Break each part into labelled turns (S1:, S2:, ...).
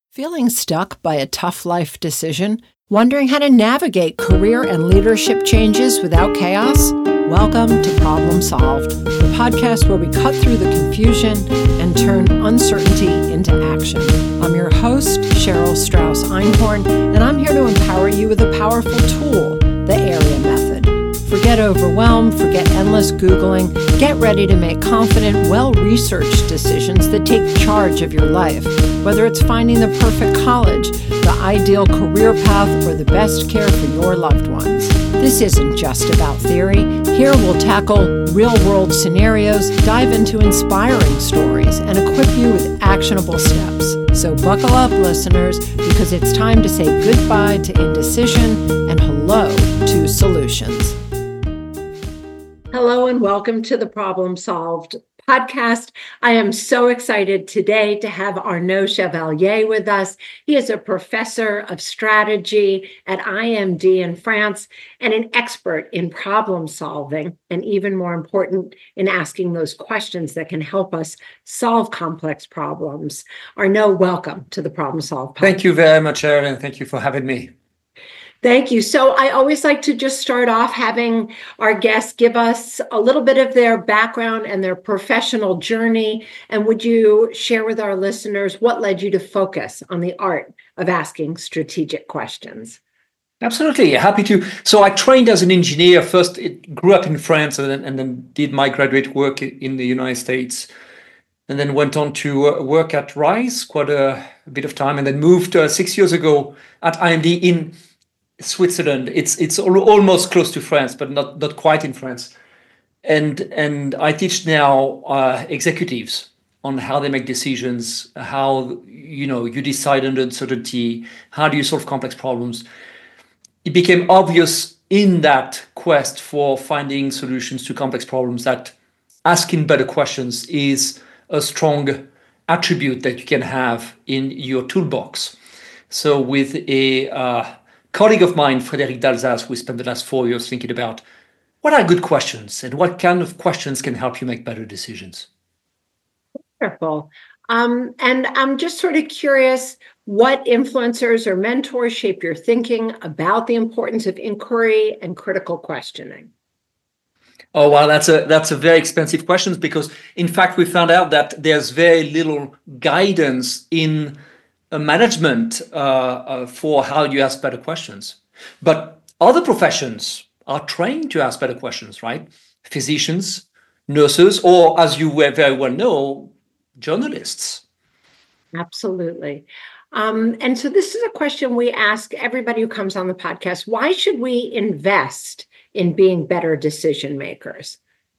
S1: Feeling stuck by a tough life decision? Wondering how to navigate career and leadership changes without chaos? Welcome to Problem Solved, the podcast where we cut through the confusion and turn uncertainty into action. I'm your host, Cheryl Strauss Einhorn, and I'm here to empower you with a powerful tool, the AREA method. Forget overwhelm, forget endless Googling. Get ready to make confident, well-researched decisions that take charge of your life. Whether it's finding the perfect college, the ideal career path, or the best care for your loved ones. This isn't just about theory. Here we'll tackle real-world scenarios, dive into inspiring stories, and equip you with actionable steps. So buckle up, listeners, because it's time to say goodbye to indecision and hello to solutions. Hello and welcome to the Problem Solved podcast. I am so excited today to have Arnaud Chevalier with us. He is a professor of strategy at IMD in France and an expert in problem solving, and even more important, in asking those questions that can help us solve complex problems. Arnaud, welcome to the Problem Solved podcast.
S2: Thank you very much, Erin. Thank you for having me.
S1: Thank you. So I always like to just start off having our guests give us a little bit of their background and their professional journey. And would you share with our listeners what led you to focus on the art of asking strategic questions?
S2: Absolutely. Happy to. So I trained as an engineer. First, grew up in France and then did my graduate work in the United States. And then went on to work at Rice quite a bit of time, and then moved 6 years ago at IMD in Switzerland. It's almost close to France, but not quite in France. And I teach now executives on how they make decisions, how you decide under uncertainty, how do you solve complex problems. It became obvious in that quest for finding solutions to complex problems that asking better questions is a strong attribute that you can have in your toolbox. So with a colleague of mine, Frédéric Dalzas, we spent the last 4 years thinking about what are good questions and what kind of questions can help you make better decisions.
S1: Wonderful. And I'm just sort of curious, what influencers or mentors shape your thinking about the importance of inquiry and critical questioning?
S2: Oh, well, that's a very expensive question, because in fact, we found out that there's very little guidance in management for how you ask better questions. But other professions are trained to ask better questions, right? Physicians, nurses, or as you very well know, journalists.
S1: Absolutely. And so this is a question we ask everybody who comes on the podcast. Why should we invest in being better decision makers?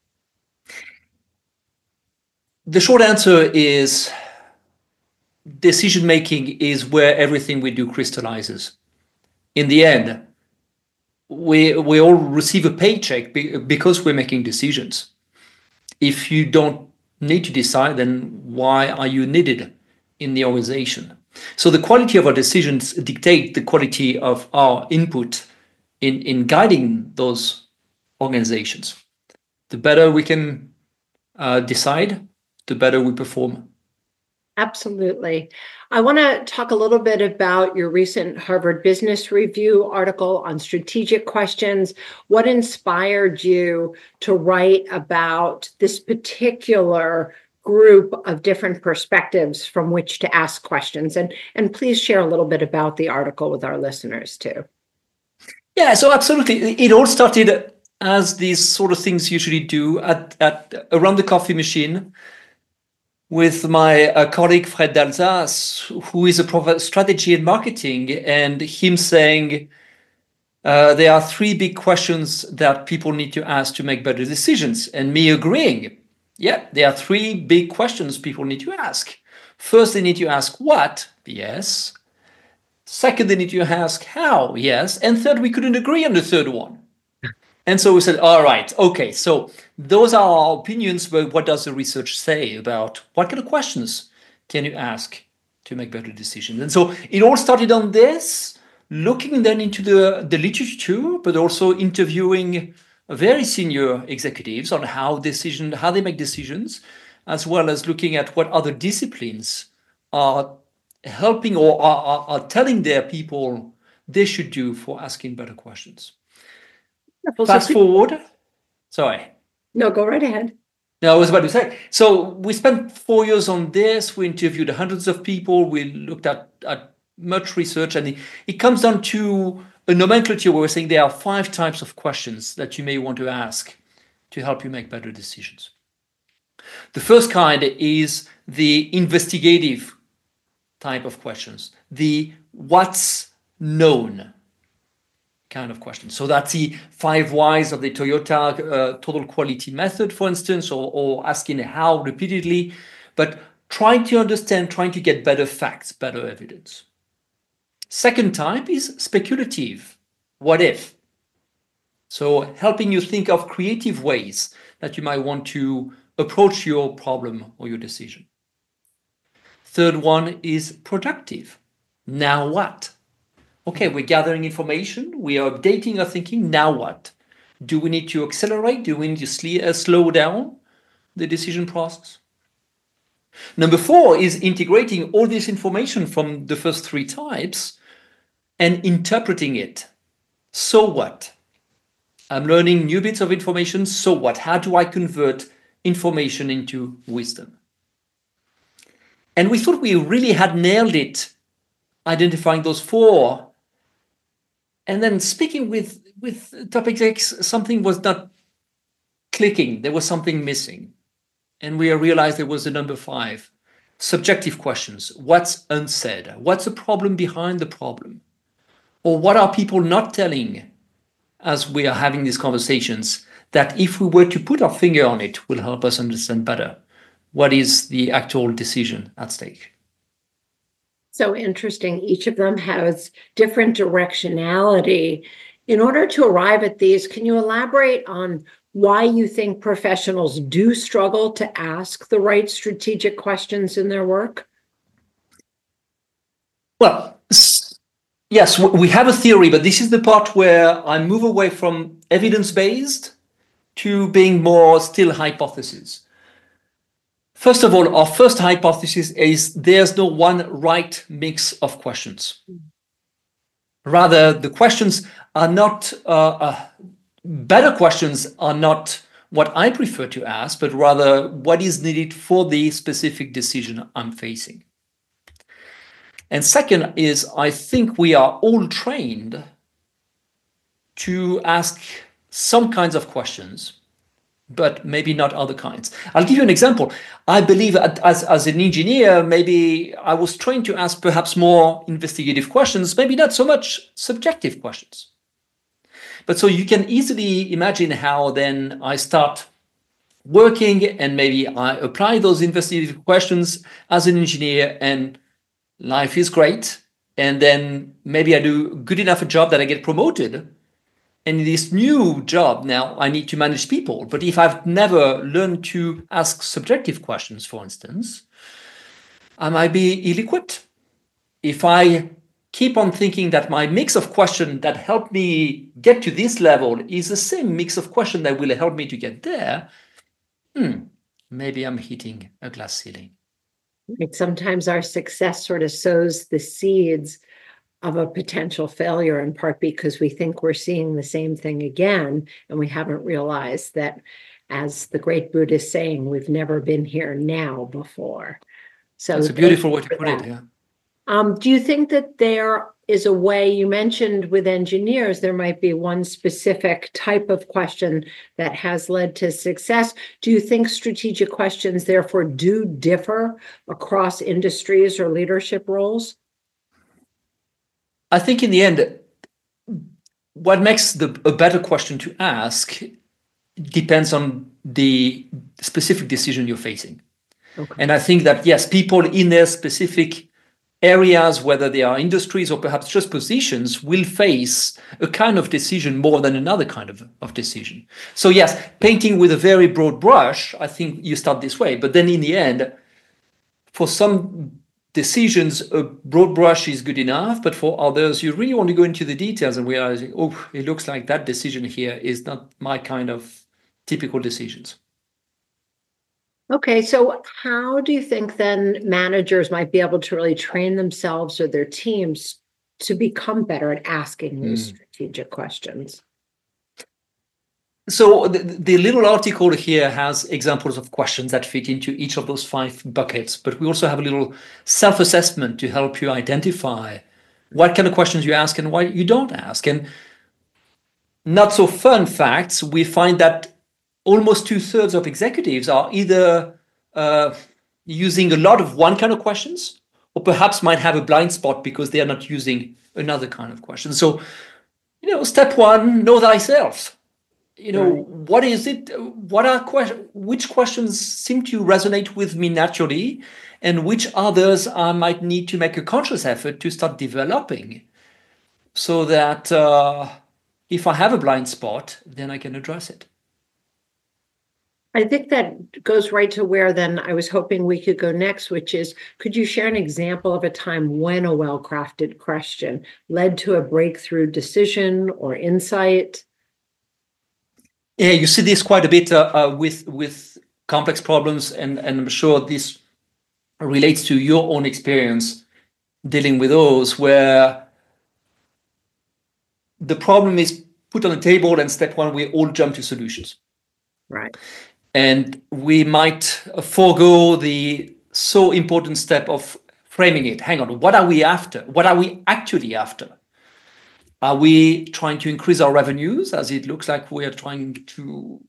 S2: The short answer is decision making is where everything we do crystallizes. In the end, we all receive a paycheck because we're making decisions. If you don't need to decide, then why are you needed in the organization? So the quality of our decisions dictate the quality of our input in guiding those organizations. The better we can decide, the better we perform.
S1: Absolutely. I want to talk a little bit about your recent Harvard Business Review article on strategic questions. What inspired you to write about this particular group of different perspectives from which to ask questions? And please share a little bit about the article with our listeners too.
S2: Yeah, so absolutely. It all started as these sort of things usually do at around the coffee machine with my colleague Fred Dalzas, who is a professor of strategy and marketing, and him saying there are three big questions that people need to ask to make better decisions, and me agreeing. Yeah, there are three big questions people need to ask. First, they need to ask what? Yes. Second, they need to ask how? Yes. And third, we couldn't agree on the third one. And so we said, all right, okay, so those are our opinions, but what does the research say about what kind of questions can you ask to make better decisions? And so it all started on this, looking then into the literature, but also interviewing very senior executives on how they make decisions, as well as looking at what other disciplines are helping or are telling their people they should do for asking better questions. Fast forward. Sorry.
S1: No, go right ahead.
S2: No, I was about to say. So we spent 4 years on this. We interviewed hundreds of people. We looked at much research, and it comes down to a nomenclature where we're saying there are 5 types of questions that you may want to ask to help you make better decisions. The first kind is the investigative type of questions, the what's known kind of question. So that's the 5 whys of the Toyota total quality method, for instance, or asking how repeatedly, but trying to understand, trying to get better facts, better evidence. Second type is speculative. What if? So helping you think of creative ways that you might want to approach your problem or your decision. Third one is productive. Now what? Okay, we're gathering information, we are updating our thinking, now what? Do we need to accelerate? Do we need to slow down the decision process? Number 4 is integrating all this information from the first 3 types and interpreting it. So what? I'm learning new bits of information, so what? How do I convert information into wisdom? And we thought we really had nailed it, identifying those 4. And then speaking with top execs, something was not clicking. There was something missing. And we realized there was a number 5, subjective questions. What's unsaid? What's the problem behind the problem? Or what are people not telling as we are having these conversations that if we were to put our finger on it will help us understand better what is the actual decision at stake?
S1: So interesting. Each of them has different directionality. In order to arrive at these, can you elaborate on why you think professionals do struggle to ask the right strategic questions in their work?
S2: Well, yes, we have a theory, but this is the part where I move away from evidence-based to being more still hypothesis. First of all, our first hypothesis is there's no one right mix of questions. Rather, the questions are not, better questions are not what I prefer to ask, but rather what is needed for the specific decision I'm facing. And second is, I think we are all trained to ask some kinds of questions, but maybe not other kinds. I'll give you an example. I believe as an engineer, maybe I was trained to ask perhaps more investigative questions, maybe not so much subjective questions. But so you can easily imagine how then I start working and maybe I apply those investigative questions as an engineer and life is great. And then maybe I do good enough a job that I get promoted. And in this new job now, I need to manage people. But if I've never learned to ask subjective questions, for instance, I might be ill-equipped. If I keep on thinking that my mix of questions that help me get to this level is the same mix of questions that will help me to get there, maybe I'm hitting a glass ceiling.
S1: Like sometimes our success sort of sows the seeds of a potential failure, in part because we think we're seeing the same thing again, and we haven't realized that, as the great Buddha is saying, we've never been here now before. So
S2: that's a beautiful way to put it. Yeah.
S1: Do you think that there is a way, you mentioned with engineers, there might be one specific type of question that has led to success. Do you think strategic questions therefore do differ across industries or leadership roles?
S2: I think in the end, what makes a better question to ask depends on the specific decision you're facing. Okay. And I think that, yes, people in their specific areas, whether they are industries or perhaps just positions, will face a kind of decision more than another kind of decision. So yes, painting with a very broad brush, I think you start this way. But then in the end, for some decisions, a broad brush is good enough, but for others, you really want to go into the details and realize, oh, it looks like that decision here is not my kind of typical decisions.
S1: Okay, so how do you think then managers might be able to really train themselves or their teams to become better at asking these strategic questions?
S2: So the little article here has examples of questions that fit into each of those 5 buckets, but we also have a little self-assessment to help you identify what kind of questions you ask and why you don't ask. And not so fun facts, we find that almost 2/3 of executives are either using a lot of one kind of questions, or perhaps might have a blind spot because they are not using another kind of question. So, step 1, know thyself.
S1: Right.
S2: What is it? What are which questions seem to resonate with me naturally, and which others I might need to make a conscious effort to start developing, so that if I have a blind spot, then I can address it.
S1: I think that goes right to where then I was hoping we could go next, which is, could you share an example of a time when a well-crafted question led to a breakthrough decision or insight?
S2: Yeah, you see this quite a bit with complex problems, and I'm sure this relates to your own experience dealing with those, where the problem is put on the table, and step 1, we all jump to solutions.
S1: Right.
S2: And we might forego the so important step of framing it. Hang on, what are we after? What are we actually after? Are we trying to increase our revenues, as it looks like we are trying to,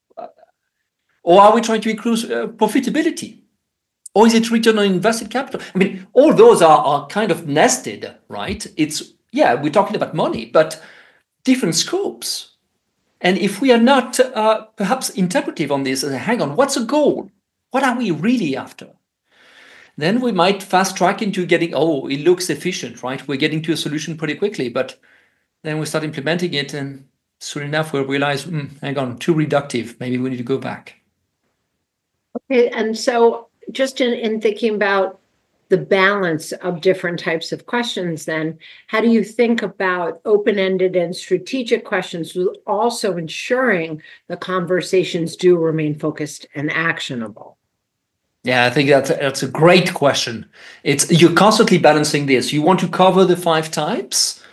S2: or are we trying to increase profitability? Or is it return on invested capital? I mean, all those are kind of nested, right? We're talking about money, but different scopes. And if we are not perhaps interpretive on this, hang on, what's a goal? What are we really after? Then we might fast track into getting, it looks efficient, right? We're getting to a solution pretty quickly, but then we start implementing it, and soon enough we'll realize, hang on, too reductive. Maybe we need to go back.
S1: Okay, and so just in thinking about the balance of different types of questions, then how do you think about open-ended and strategic questions, with also ensuring the conversations do remain focused and actionable?
S2: Yeah, I think that's a great question. You're constantly balancing this. You want to cover the 5 types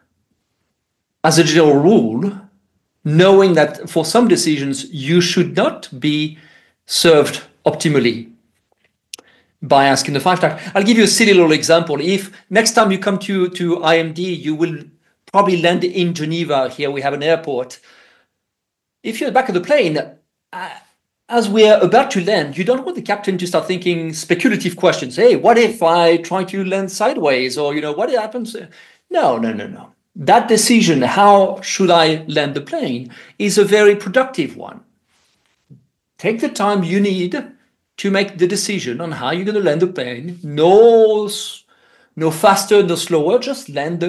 S2: as a general rule, knowing that for some decisions you should not be served optimally by asking the 5 types. I'll give you a silly little example. If next time you come to IMD, you will probably land in Geneva. Here we have an airport. If you're at the back of the plane, as we're about to land, you don't want the captain to start thinking speculative questions. Hey, what if I try to land sideways? Or, what happens? No. That decision, how should I land the plane, is a very productive one. Take the time you need to make the decision on how you're going to land the plane. No faster, no slower, just land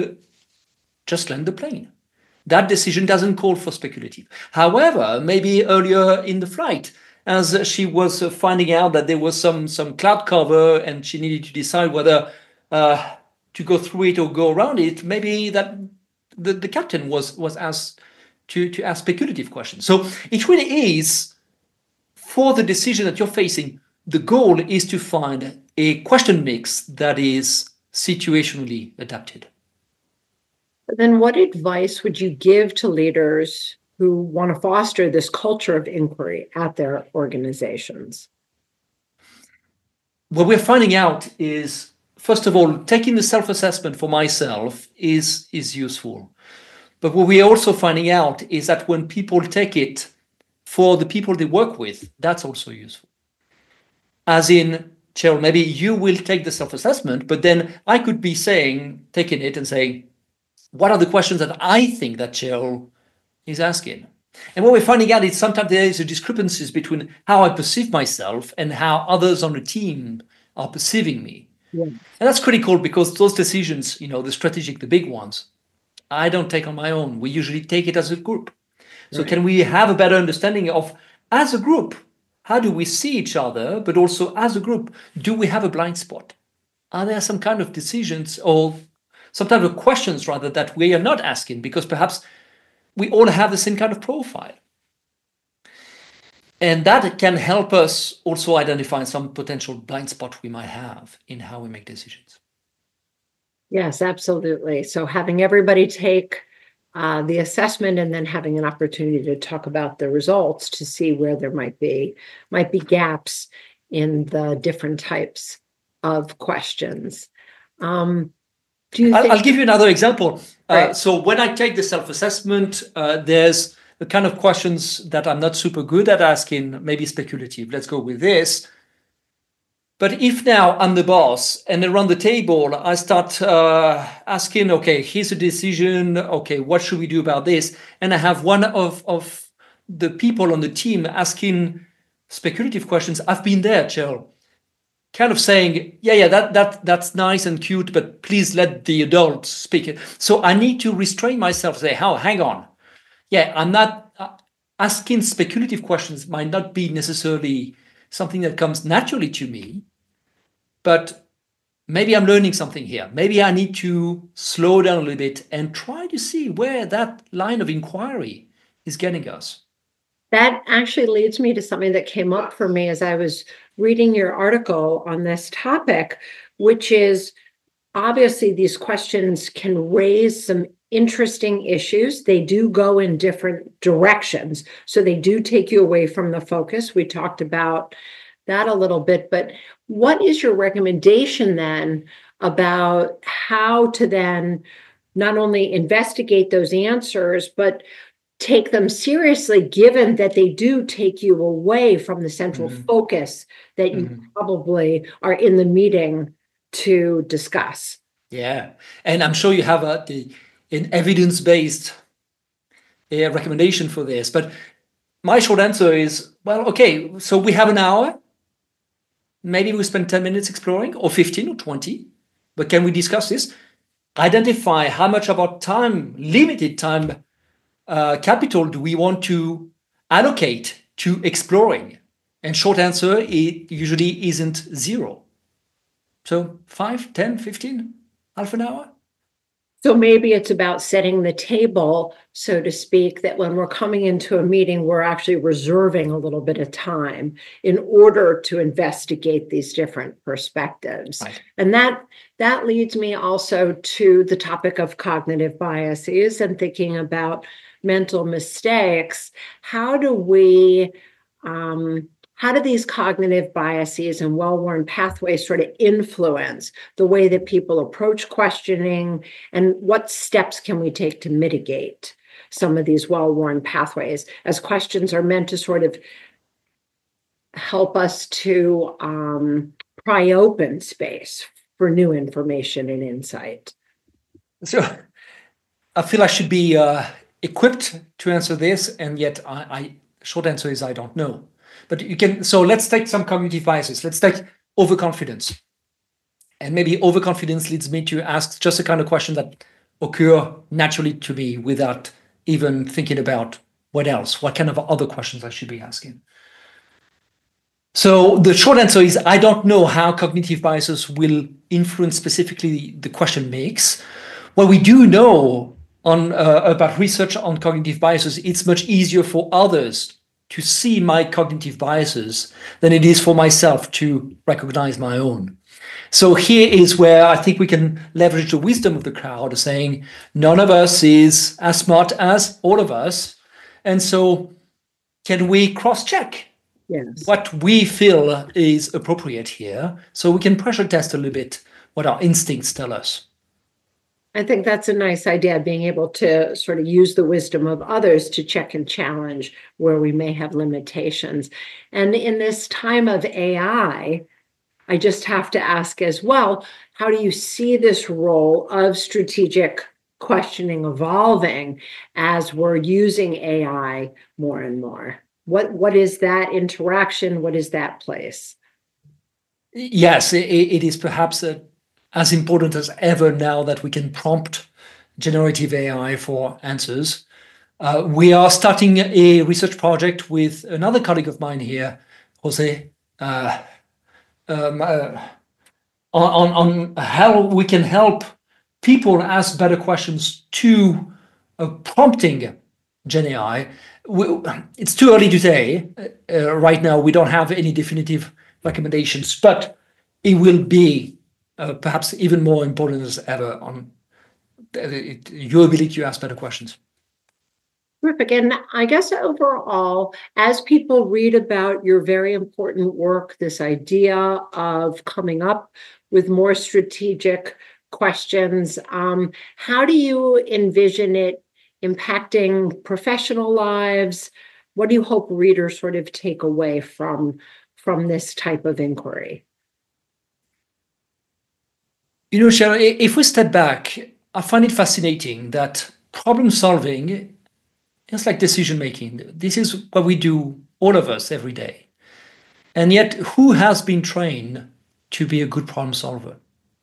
S2: the plane. That decision doesn't call for speculative. However, maybe earlier in the flight, as she was finding out that there was some cloud cover and she needed to decide whether to go through it or go around it, maybe that the captain was asked to ask speculative questions. So it really is, for the decision that you're facing, the goal is to find a question mix that is situationally adapted.
S1: Then what advice would you give to leaders who want to foster this culture of inquiry at their organizations?
S2: What we're finding out is, first of all, taking the self-assessment for myself is useful. But what we're also finding out is that when people take it for the people they work with, that's also useful. As in, Cheryl, maybe you will take the self-assessment, but then I could be taking it and saying, what are the questions that I think that Cheryl is asking? And what we're finding out is sometimes there is a discrepancies between how I perceive myself and how others on the team are perceiving me.
S1: Yeah.
S2: And that's critical, because those decisions, the strategic, the big ones, I don't take on my own. We usually take it as a group. So Can we have a better understanding of, as a group, how do we see each other, but also as a group, do we have a blind spot? Are there some kind of decisions or some type of questions, rather, that we are not asking because perhaps we all have the same kind of profile? And that can help us also identify some potential blind spot we might have in how we make decisions.
S1: Yes, absolutely. So having everybody take the assessment and then having an opportunity to talk about the results to see where there might be gaps in the different types of questions. Do you think
S2: I'll give you another example.
S1: Right.
S2: So when I take the self-assessment, there's the kind of questions that I'm not super good at asking, maybe speculative. Let's go with this. But if now I'm the boss and around the table, I start asking, okay, here's a decision. Okay, what should we do about this? And I have one of the people on the team asking speculative questions. I've been there, Cheryl, kind of saying, yeah, that's nice and cute, but please let the adults speak. So I need to restrain myself, say, hang on. Yeah, I'm not asking speculative questions might not be necessarily something that comes naturally to me, but maybe I'm learning something here. Maybe I need to slow down a little bit and try to see where that line of inquiry is getting us.
S1: That actually leads me to something that came up for me as I was reading your article on this topic, which is obviously these questions can raise some interesting issues. They do go in different directions. So they do take you away from the focus. We talked about that a little bit, but what is your recommendation then about how to then not only investigate those answers, but take them seriously, given that they do take you away from the central focus that you probably are in the meeting to discuss?
S2: Yeah, and I'm sure you have an evidence-based recommendation for this, but my short answer is, well, okay, so we have an hour. Maybe we spend 10 minutes exploring, or 15 or 20, but can we discuss this? Identify how much of our time, limited time, capital do we want to allocate to exploring? And short answer, it usually isn't zero. So 5, 10, 15, half an hour?
S1: So maybe it's about setting the table, so to speak, that when we're coming into a meeting, we're actually reserving a little bit of time in order to investigate these different perspectives.
S2: Right.
S1: And that leads me also to the topic of cognitive biases and thinking about mental mistakes. How do these cognitive biases and well-worn pathways sort of influence the way that people approach questioning, and what steps can we take to mitigate some of these well-worn pathways, as questions are meant to sort of help us to pry open space for new information and insight?
S2: So I feel I should be equipped to answer this, and yet I short answer is I don't know. But you can, so let's take some cognitive biases. Let's take overconfidence. And maybe overconfidence leads me to ask just the kind of question that occur naturally to me without even thinking about what kind of other questions I should be asking. So the short answer is I don't know how cognitive biases will influence specifically the question makes. What we do know about research on cognitive biases, it's much easier for others to see my cognitive biases than it is for myself to recognize my own. So here is where I think we can leverage the wisdom of the crowd, saying none of us is as smart as all of us. And so can we cross-check what we feel is appropriate here, so we can pressure test a little bit what our instincts tell us?
S1: I think that's a nice idea, being able to sort of use the wisdom of others to check and challenge where we may have limitations. And in this time of AI, I just have to ask as well, how do you see this role of strategic questioning evolving as we're using AI more and more? What is that interaction? What is that place?
S2: Yes, it is perhaps as important as ever now that we can prompt generative AI for answers. We are starting a research project with another colleague of mine here, Jose, on how we can help people ask better questions to prompting Gen AI. It's too early to say. Right now, we don't have any definitive recommendations, but it will be perhaps even more important as ever on your ability to ask better questions.
S1: Terrific. And I guess overall, as people read about your very important work, this idea of coming up with more strategic questions, how do you envision it impacting professional lives? What do you hope readers sort of take away from this type of inquiry?
S2: Sharon, if we step back, I find it fascinating that problem solving is like decision making. This is what we do, all of us, every day. And yet, who has been trained to be a good problem solver?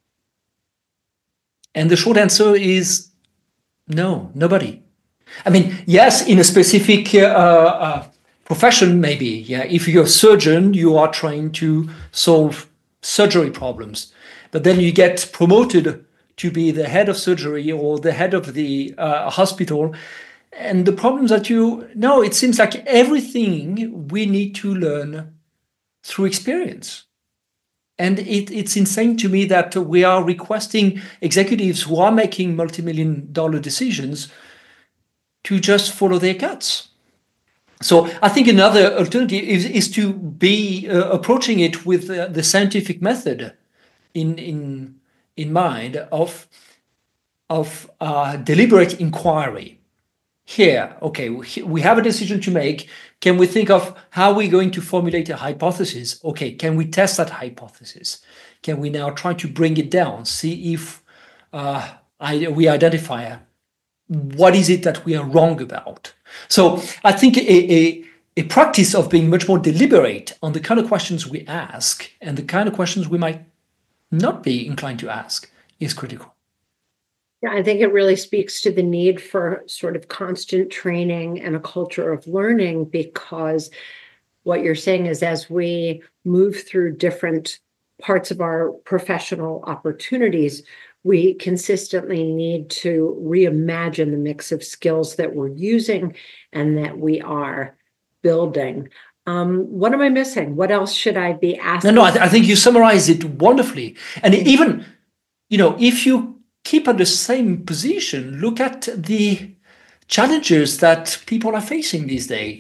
S2: And the short answer is no, nobody. I mean, yes, in a specific profession, maybe. Yeah, if you're a surgeon, you are trained to solve surgery problems. But then you get promoted to be the head of surgery or the head of the hospital. And the problems that it seems like everything we need to learn through experience. And it's insane to me that we are requesting executives who are making multi-million-dollar decisions to just follow their guts. So I think another alternative is to be approaching it with the scientific method in mind of deliberate inquiry. Here, okay, we have a decision to make. Can we think of how we're going to formulate a hypothesis? Okay, can we test that hypothesis? Can we now try to bring it down, see if we identify what is it that we are wrong about? So I think a practice of being much more deliberate on the kind of questions we ask and the kind of questions we might not be inclined to ask is critical.
S1: Yeah, I think it really speaks to the need for sort of constant training and a culture of learning, because what you're saying is as we move through different parts of our professional opportunities, we consistently need to reimagine the mix of skills that we're using and that we are building. What am I missing? What else should I be asking?
S2: No, I think you summarized it wonderfully. And even, if you keep at the same position, look at the challenges that people are facing these days.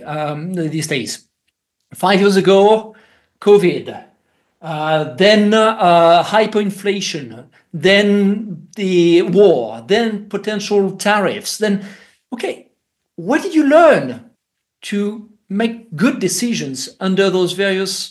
S2: 5 years ago, COVID, then hyperinflation, then the war, then potential tariffs. Then, okay, what did you learn to make good decisions under those various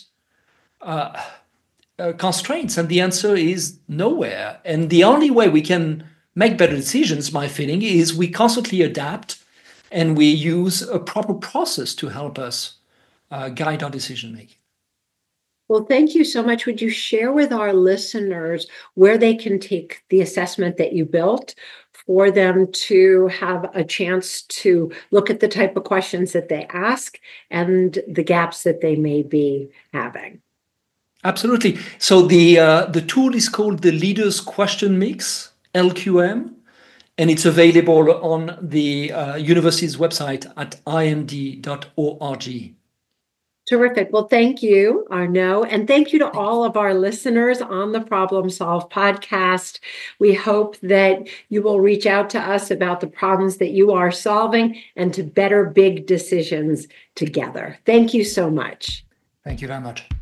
S2: constraints? And the answer is nowhere. And the only way we can make better decisions, my feeling, is we constantly adapt and we use a proper process to help us guide our decision making.
S1: Well, thank you so much. Would you share with our listeners where they can take the assessment that you built for them to have a chance to look at the type of questions that they ask and the gaps that they may be having?
S2: Absolutely. So the tool is called the Leaders Question Mix, LQM, and it's available on the university's website at imd.org.
S1: Terrific. Well, thank you, Arnaud, and thank you to all of our listeners on the Problem Solve podcast. We hope that you will reach out to us about the problems that you are solving and to better big decisions together. Thank you so much.
S2: Thank you very much.